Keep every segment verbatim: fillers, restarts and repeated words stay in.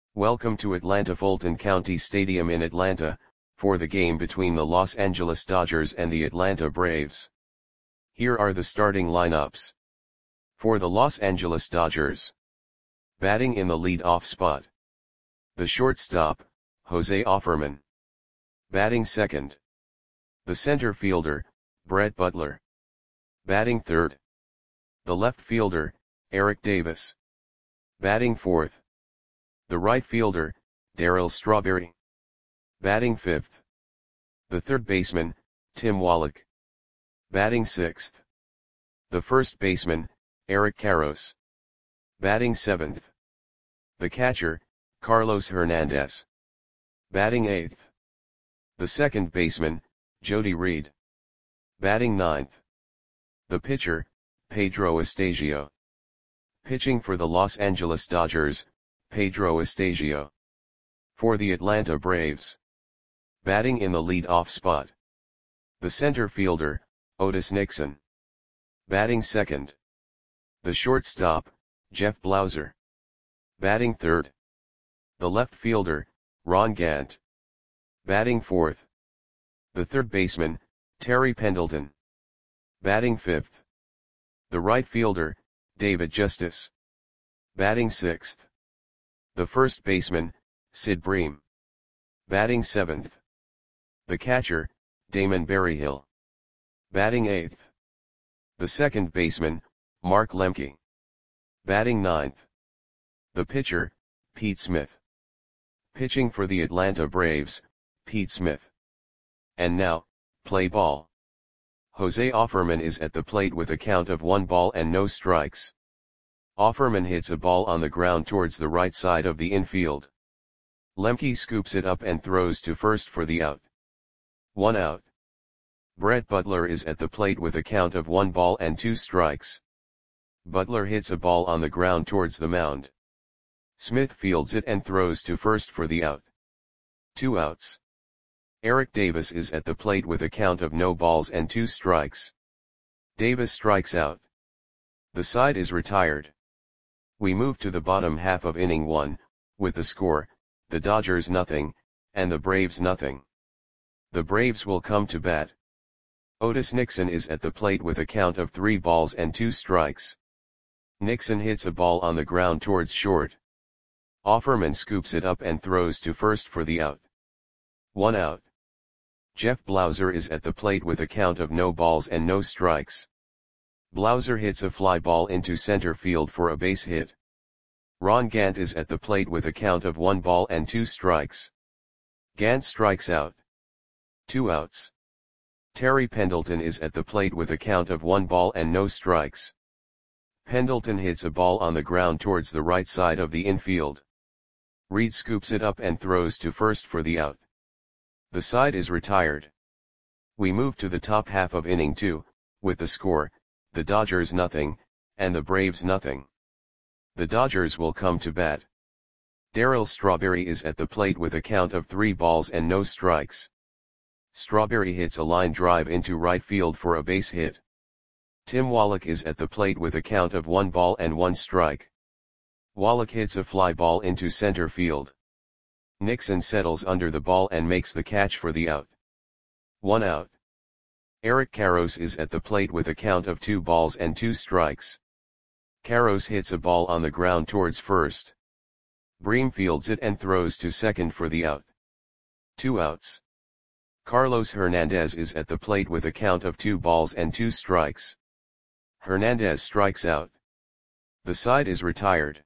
Welcome to Atlanta Fulton County Stadium in Atlanta, for the game between the Los Angeles Dodgers and the Atlanta Braves. Here are the starting lineups. For the Los Angeles Dodgers. Batting in the lead-off spot. The shortstop, Jose Offerman. Batting second. The center fielder, Brett Butler. Batting third. The left fielder, Eric Davis. Batting fourth. The right fielder, Darryl Strawberry. Batting fifth. The third baseman, Tim Wallach. Batting sixth. The first baseman, Eric Karros. Batting seventh. The catcher, Carlos Hernandez. Batting eighth. The second baseman, Jody Reed. Batting ninth. The pitcher, Pedro Estasio. Pitching for the Los Angeles Dodgers, Pedro Estasio. For the Atlanta Braves. Batting in the lead-off spot. The center fielder, Otis Nixon. Batting second. The shortstop, Jeff Blauser. Batting third. The left fielder, Ron Gant. Batting fourth. The third baseman, Terry Pendleton. Batting fifth. The right fielder, David Justice. Batting sixth. The first baseman, Sid Bream. Batting seventh. The catcher, Damon Berryhill. Batting eighth. The second baseman, Mark Lemke. Batting ninth. The pitcher, Pete Smith. Pitching for the Atlanta Braves, Pete Smith. And now, play ball. Jose Offerman is at the plate with a count of one ball and no strikes. Offerman hits a ball on the ground towards the right side of the infield. Lemke scoops it up and throws to first for the out. One out. Brett Butler is at the plate with a count of one ball and two strikes. Butler hits a ball on the ground towards the mound. Smith fields it and throws to first for the out. Two outs. Eric Davis is at the plate with a count of no balls and two strikes. Davis strikes out. The side is retired. We move to the bottom half of inning one, with the score, the Dodgers nothing, and the Braves nothing. The Braves will come to bat. Otis Nixon is at the plate with a count of three balls and two strikes. Nixon hits a ball on the ground towards short. Offerman scoops it up and throws to first for the out. One out. Jeff Blauser is at the plate with a count of no balls and no strikes. Blauser hits a fly ball into center field for a base hit. Ron Gant is at the plate with a count of one ball and two strikes. Gant strikes out. Two outs. Terry Pendleton is at the plate with a count of one ball and no strikes. Pendleton hits a ball on the ground towards the right side of the infield. Reed scoops it up and throws to first for the out. The side is retired. We move to the top half of inning two, with the score, the Dodgers nothing, and the Braves nothing. The Dodgers will come to bat. Darryl Strawberry is at the plate with a count of three balls and no strikes. Strawberry hits a line drive into right field for a base hit. Tim Wallach is at the plate with a count of one ball and one strike. Wallach hits a fly ball into center field. Nixon settles under the ball and makes the catch for the out. One out. Eric Karros is at the plate with a count of two balls and two strikes. Karros hits a ball on the ground towards first. Bream fields it and throws to second for the out. Two outs. Carlos Hernandez is at the plate with a count of two balls and two strikes. Hernandez strikes out. The side is retired.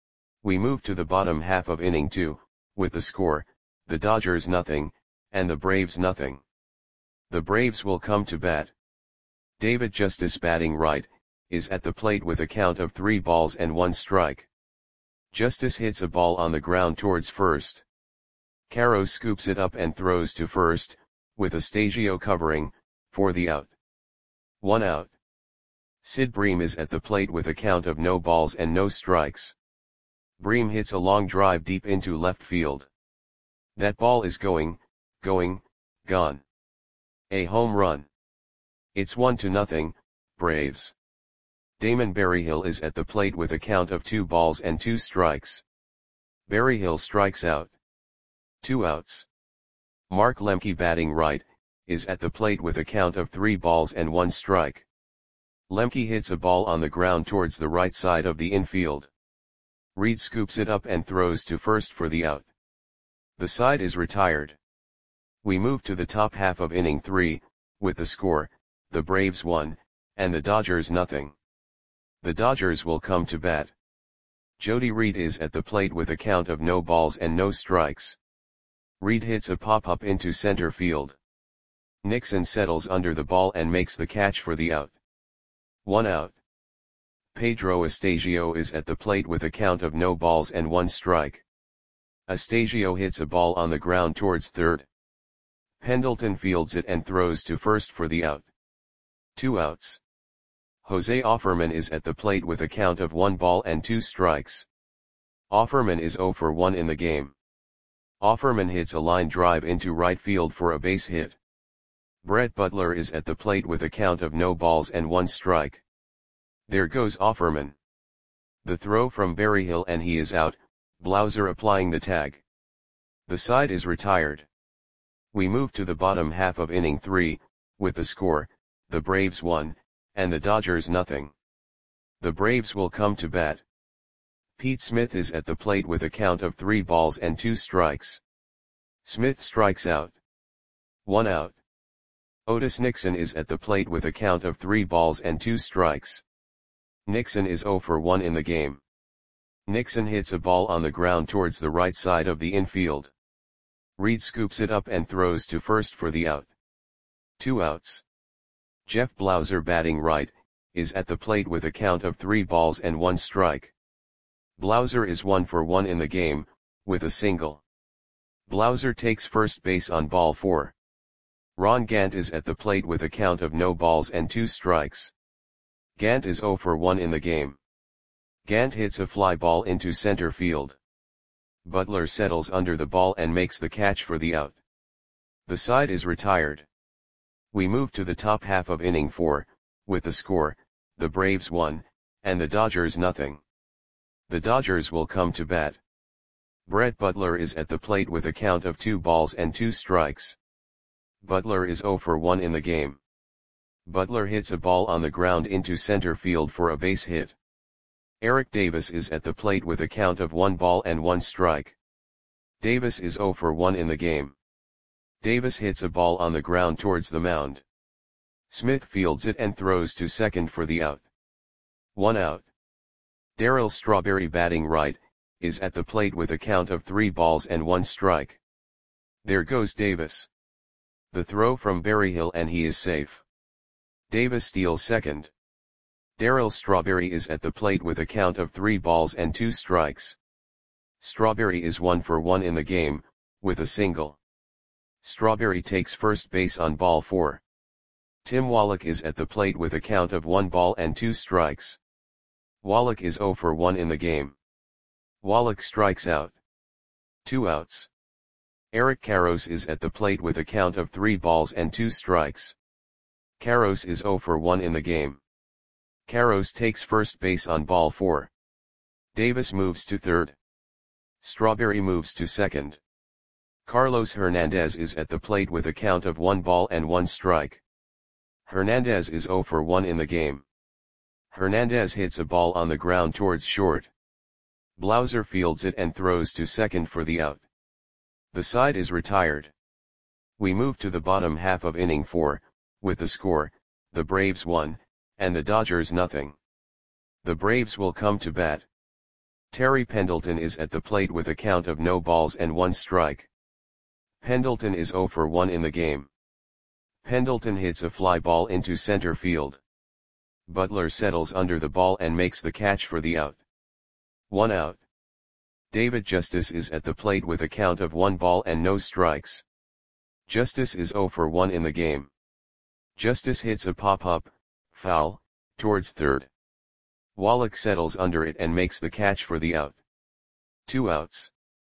We move to the bottom half of inning two, with the score, the Dodgers nothing, and the Braves nothing. The Braves will come to bat. David Justice, batting right, is at the plate with a count of three balls and one strike. Justice hits a ball on the ground towards first. Karros scoops it up and throws to first, with Estasio covering, for the out. One out. Sid Bream is at the plate with a count of no balls and no strikes. Bream hits a long drive deep into left field. That ball is going, going, gone. A home run. It's one to nothing, Braves. Damon Berryhill is at the plate with a count of two balls and two strikes. Berryhill strikes out. Two outs. Mark Lemke, batting right, is at the plate with a count of three balls and one strike. Lemke hits a ball on the ground towards the right side of the infield. Reed scoops it up and throws to first for the out. The side is retired. We move to the top half of inning three, with the score, the Braves one, and the Dodgers nothing. The Dodgers will come to bat. Jody Reed is at the plate with a count of no balls and no strikes. Reed hits a pop-up into center field. Nixon settles under the ball and makes the catch for the out. One out. Pedro Astasio is at the plate with a count of no balls and one strike. Astasio hits a ball on the ground towards third. Pendleton fields it and throws to first for the out. Two outs. Jose Offerman is at the plate with a count of one ball and two strikes. Offerman is zero for one in the game. Offerman hits a line drive into right field for a base hit. Brett Butler is at the plate with a count of no balls and one strike. There goes Offerman. The throw from Berryhill and he is out, Blauser applying the tag. The side is retired. We move to the bottom half of inning three, with the score, the Braves one, and the Dodgers nothing. The Braves will come to bat. Pete Smith is at the plate with a count of three balls and two strikes. Smith strikes out. One out. Otis Nixon is at the plate with a count of three balls and two strikes. Nixon is zero for one in the game. Nixon hits a ball on the ground towards the right side of the infield. Reed scoops it up and throws to first for the out. Two outs. Jeff Blauser, batting right, is at the plate with a count of three balls and one strike. Blauser is one for one in the game, with a single. Blauser takes first base on ball four. Ron Gant is at the plate with a count of no balls and two strikes. Gant is zero for one in the game. Gant hits a fly ball into center field. Butler settles under the ball and makes the catch for the out. The side is retired. We move to the top half of inning four, with the score, the Braves one, and the Dodgers nothing. The Dodgers will come to bat. Brett Butler is at the plate with a count of two balls and two strikes. Butler is zero for one in the game. Butler hits a ball on the ground into center field for a base hit. Eric Davis is at the plate with a count of one ball and one strike. Davis is zero for one in the game. Davis hits a ball on the ground towards the mound. Smith fields it and throws to second for the out. One out. Darryl Strawberry, batting right, is at the plate with a count of three balls and one strike. There goes Davis. The throw from Berryhill and he is safe. Davis steals second. Darryl Strawberry is at the plate with a count of three balls and two strikes. Strawberry is one for one in the game, with a single. Strawberry takes first base on ball four. Tim Wallach is at the plate with a count of one ball and two strikes. Wallach is zero for one in the game. Wallach strikes out. Two outs. Eric Karros is at the plate with a count of three balls and two strikes. Karros is zero for one in the game. Karros takes first base on ball four. Davis moves to third. Strawberry moves to second. Carlos Hernandez is at the plate with a count of one ball and one strike. Hernandez is zero for one in the game. Hernandez hits a ball on the ground towards short. Blauser fields it and throws to second for the out. The side is retired. We move to the bottom half of inning four, with the score, the Braves one, and the Dodgers nothing. The Braves will come to bat. Terry Pendleton is at the plate with a count of no balls and one strike. Pendleton is zero for one in the game. Pendleton hits a fly ball into center field. Butler settles under the ball and makes the catch for the out. One out. David Justice is at the plate with a count of one ball and no strikes. Justice is zero for one in the game. Justice hits a pop-up, foul, towards third. Wallach settles under it and makes the catch for the out. Two outs.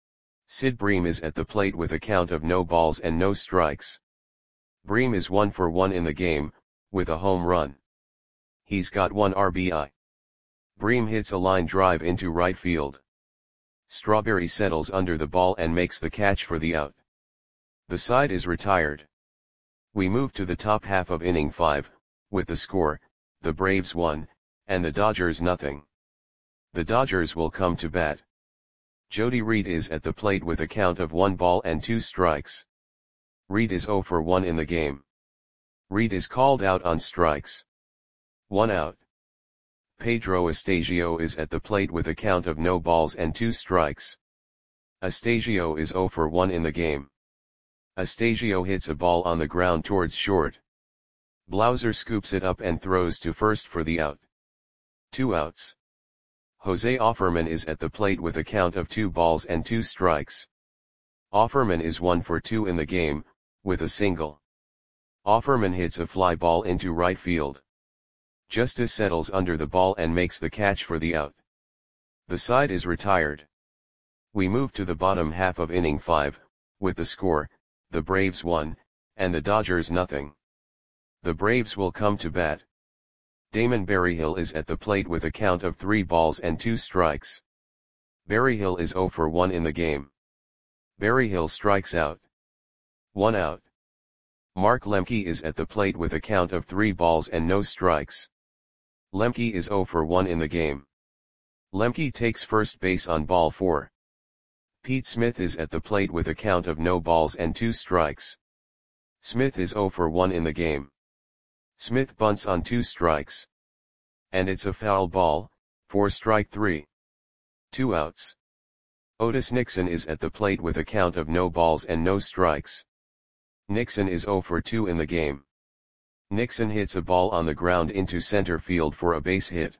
Sid Bream is at the plate with a count of no balls and no strikes. Bream is one for one in the game, with a home run. He's got one R B I. Bream hits a line drive into right field. Strawberry settles under the ball and makes the catch for the out. The side is retired. We move to the top half of inning five, with the score, the Braves one, and the Dodgers nothing. The Dodgers will come to bat. Jody Reed is at the plate with a count of one ball and two strikes. Reed is zero for one in the game. Reed is called out on strikes. One out. Pedro Astasio is at the plate with a count of no balls and two strikes. Astasio is zero for one in the game. Astasio hits a ball on the ground towards short. Blauser scoops it up and throws to first for the out. Two outs. Jose Offerman is at the plate with a count of two balls and two strikes. Offerman is one for two in the game, with a single. Offerman hits a fly ball into right field. Justice settles under the ball and makes the catch for the out. The side is retired. We move to the bottom half of inning five, with the score, the Braves one, and the Dodgers nothing. The Braves will come to bat. Damon Berryhill is at the plate with a count of three balls and two strikes. Berryhill is zero for one in the game. Berryhill strikes out. One out. Mark Lemke is at the plate with a count of three balls and no strikes. Lemke is zero for one in the game. Lemke takes first base on ball four. Pete Smith is at the plate with a count of no balls and two strikes. Smith is zero for one in the game. Smith bunts on two strikes. And it's a foul ball, for strike three. Two outs. Otis Nixon is at the plate with a count of no balls and no strikes. Nixon is zero for two in the game. Nixon hits a ball on the ground into center field for a base hit.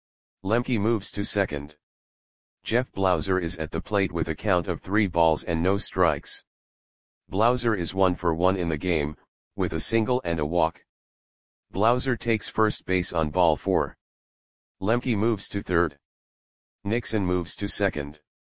Lemke moves to second. Jeff Blauser is at the plate with a count of three balls and no strikes. Blauser is one for one in the game, with a single and a walk. Blauser takes first base on ball four. Lemke moves to third. Nixon moves to second.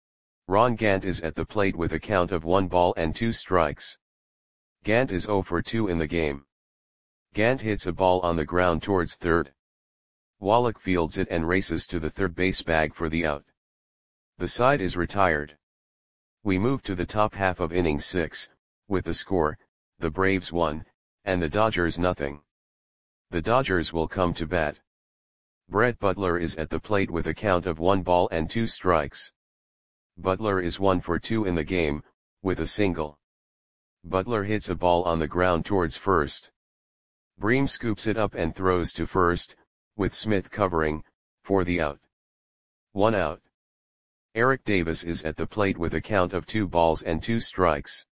Ron Gant is at the plate with a count of one ball and two strikes. Gant is zero for two in the game. Gant hits a ball on the ground towards third. Wallach fields it and races to the third base bag for the out. The side is retired. We move to the top half of inning six, with the score, the Braves one, and the Dodgers nothing. The Dodgers will come to bat. Brett Butler is at the plate with a count of one ball and two strikes. Butler is one for two in the game, with a single. Butler hits a ball on the ground towards first. Bream scoops it up and throws to first, with Smith covering, for the out. One out. Eric Davis is at the plate with a count of two balls and two strikes.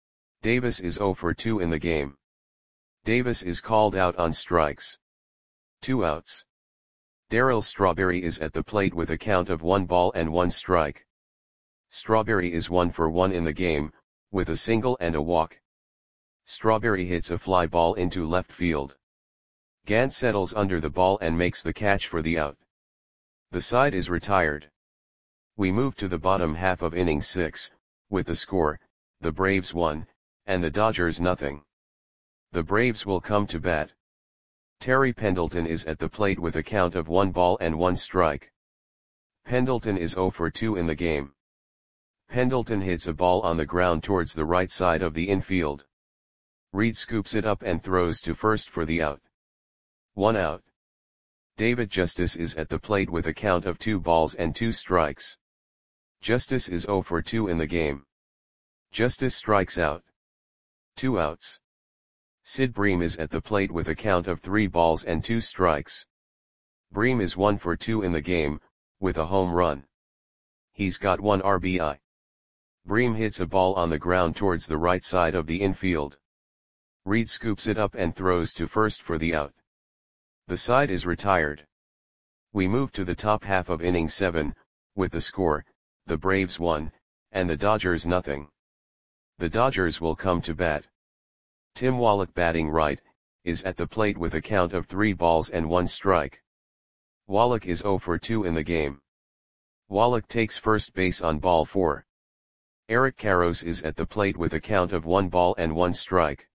Davis is zero for two in the game. Davis is called out on strikes. Two outs. Darryl Strawberry is at the plate with a count of one ball and one strike. Strawberry is one for one in the game, with a single and a walk. Strawberry hits a fly ball into left field. Gant settles under the ball and makes the catch for the out. The side is retired. We move to the bottom half of inning six, with the score, the Braves one, and the Dodgers nothing. The Braves will come to bat. Terry Pendleton is at the plate with a count of one ball and one strike. Pendleton is zero for two in the game. Pendleton hits a ball on the ground towards the right side of the infield. Reed scoops it up and throws to first for the out. One out. David Justice is at the plate with a count of two balls and two strikes. Justice is zero for two in the game. Justice strikes out. Two outs. Sid Bream is at the plate with a count of three balls and two strikes. Bream is one for two in the game, with a home run. He's got one R B I. Bream hits a ball on the ground towards the right side of the infield. Reed scoops it up and throws to first for the out. The side is retired. We move to the top half of inning seven, with the score, the Braves one, and the Dodgers nothing. The Dodgers will come to bat. Tim Wallach batting right, is at the plate with a count of three balls and one strike. Wallach is zero for two in the game. Wallach takes first base on ball four. Eric Karros is at the plate with a count of one ball and one strike.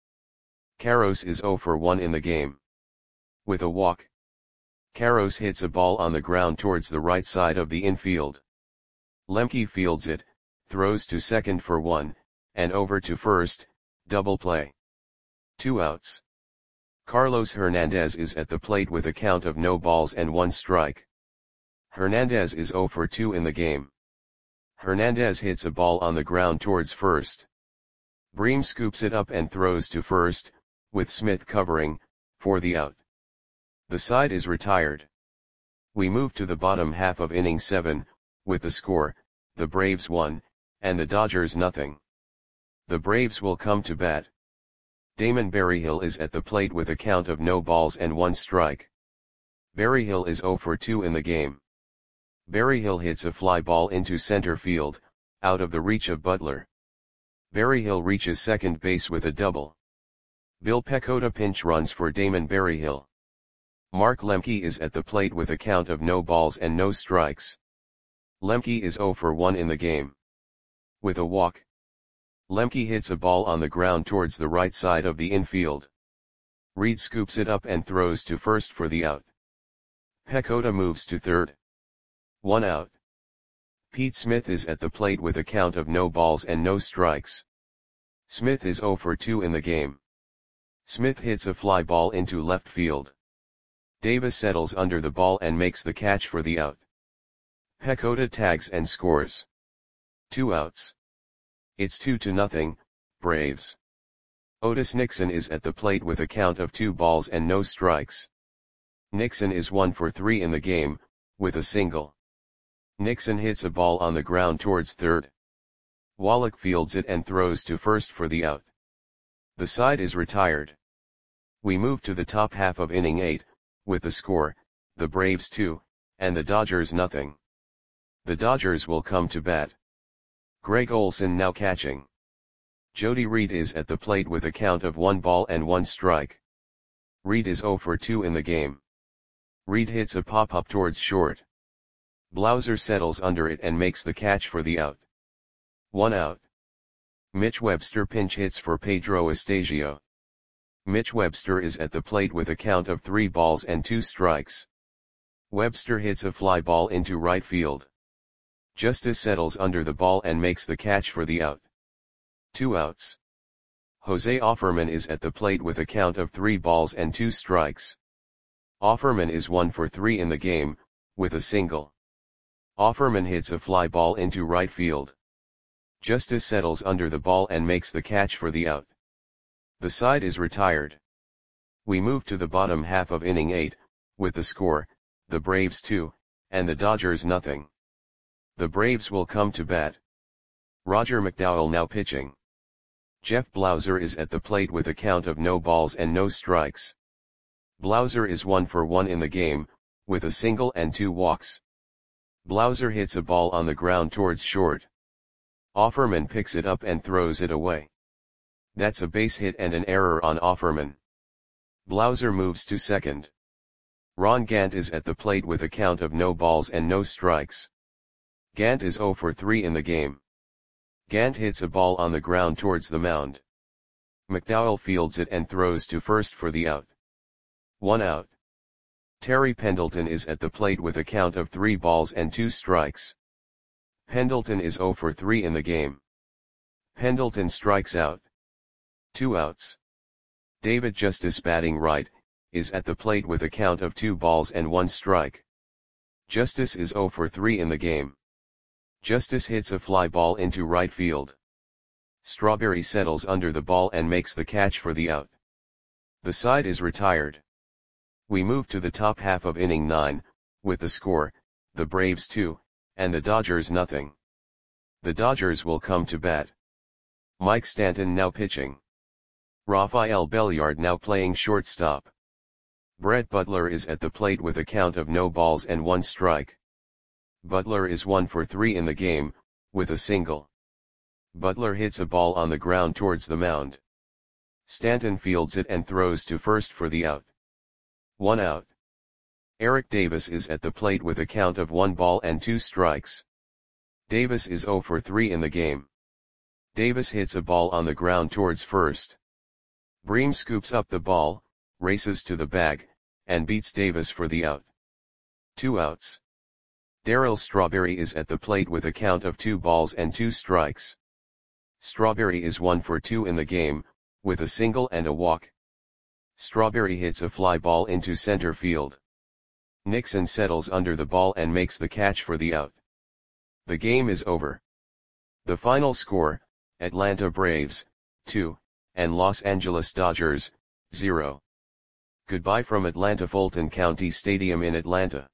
Karros is zero for one in the game. With a walk. Karros hits a ball on the ground towards the right side of the infield. Lemke fields it, throws to second for one, and over to first, double play. Two outs. Carlos Hernandez is at the plate with a count of no balls and one strike. Hernandez is zero for two in the game. Hernandez hits a ball on the ground towards first. Bream scoops it up and throws to first, with Smith covering, for the out. The side is retired. We move to the bottom half of inning seven, with the score, the Braves one, and the Dodgers nothing. The Braves will come to bat. Damon Berryhill is at the plate with a count of no balls and one strike. Berryhill is zero for two in the game. Berryhill hits a fly ball into center field, out of the reach of Butler. Berryhill reaches second base with a double. Bill Pecota pinch runs for Damon Berryhill. Mark Lemke is at the plate with a count of no balls and no strikes. Lemke is zero for one in the game. With a walk, Lemke hits a ball on the ground towards the right side of the infield. Reed scoops it up and throws to first for the out. Pecota moves to third. One out. Pete Smith is at the plate with a count of no balls and no strikes. Smith is zero for two in the game. Smith hits a fly ball into left field. Davis settles under the ball and makes the catch for the out. Pecota tags and scores. Two outs. It's two to nothing, Braves. Otis Nixon is at the plate with a count of two balls and no strikes. Nixon is one for three in the game, with a single. Nixon hits a ball on the ground towards third. Wallach fields it and throws to first for the out. The side is retired. We move to the top half of inning eight, with the score, the Braves two, and the Dodgers nothing. The Dodgers will come to bat. Greg Olson now catching. Jody Reed is at the plate with a count of one ball and one strike. Reed is zero for two in the game. Reed hits a pop-up towards short. Blauser settles under it and makes the catch for the out. One out. Mitch Webster pinch hits for Pedro Estasio. Mitch Webster is at the plate with a count of three balls and two strikes. Webster hits a fly ball into right field. Justice settles under the ball and makes the catch for the out. Two outs. Jose Offerman is at the plate with a count of three balls and two strikes. Offerman is one for three in the game, with a single. Offerman hits a fly ball into right field. Justice settles under the ball and makes the catch for the out. The side is retired. We move to the bottom half of inning eight, with the score, the Braves two, and the Dodgers nothing. The Braves will come to bat. Roger McDowell now pitching. Jeff Blauser is at the plate with a count of no balls and no strikes. Blauser is one for one in the game, with a single and two walks. Blauser hits a ball on the ground towards short. Offerman picks it up and throws it away. That's a base hit and an error on Offerman. Blauser moves to second. Ron Gant is at the plate with a count of no balls and no strikes. Gant is zero for three in the game. Gant hits a ball on the ground towards the mound. McDowell fields it and throws to first for the out. One out. Terry Pendleton is at the plate with a count of three balls and two strikes. Pendleton is zero for three in the game. Pendleton strikes out. Two outs. David Justice batting right, is at the plate with a count of two balls and one strike. Justice is zero for three in the game. Justice hits a fly ball into right field. Strawberry settles under the ball and makes the catch for the out. The side is retired. We move to the top half of inning nine, with the score, the Braves two, and the Dodgers nothing. The Dodgers will come to bat. Mike Stanton now pitching. Rafael Belliard now playing shortstop. Brett Butler is at the plate with a count of no balls and one strike. Butler is one for three in the game, with a single. Butler hits a ball on the ground towards the mound. Stanton fields it and throws to first for the out. One out. Eric Davis is at the plate with a count of one ball and two strikes. Davis is zero for three in the game. Davis hits a ball on the ground towards first. Bream scoops up the ball, races to the bag, and beats Davis for the out. Two outs. Darryl Strawberry is at the plate with a count of two balls and two strikes. Strawberry is one for two in the game, with a single and a walk. Strawberry hits a fly ball into center field. Nixon settles under the ball and makes the catch for the out. The game is over. The final score, Atlanta Braves, two, and Los Angeles Dodgers, zero. Goodbye from Atlanta Fulton County Stadium in Atlanta.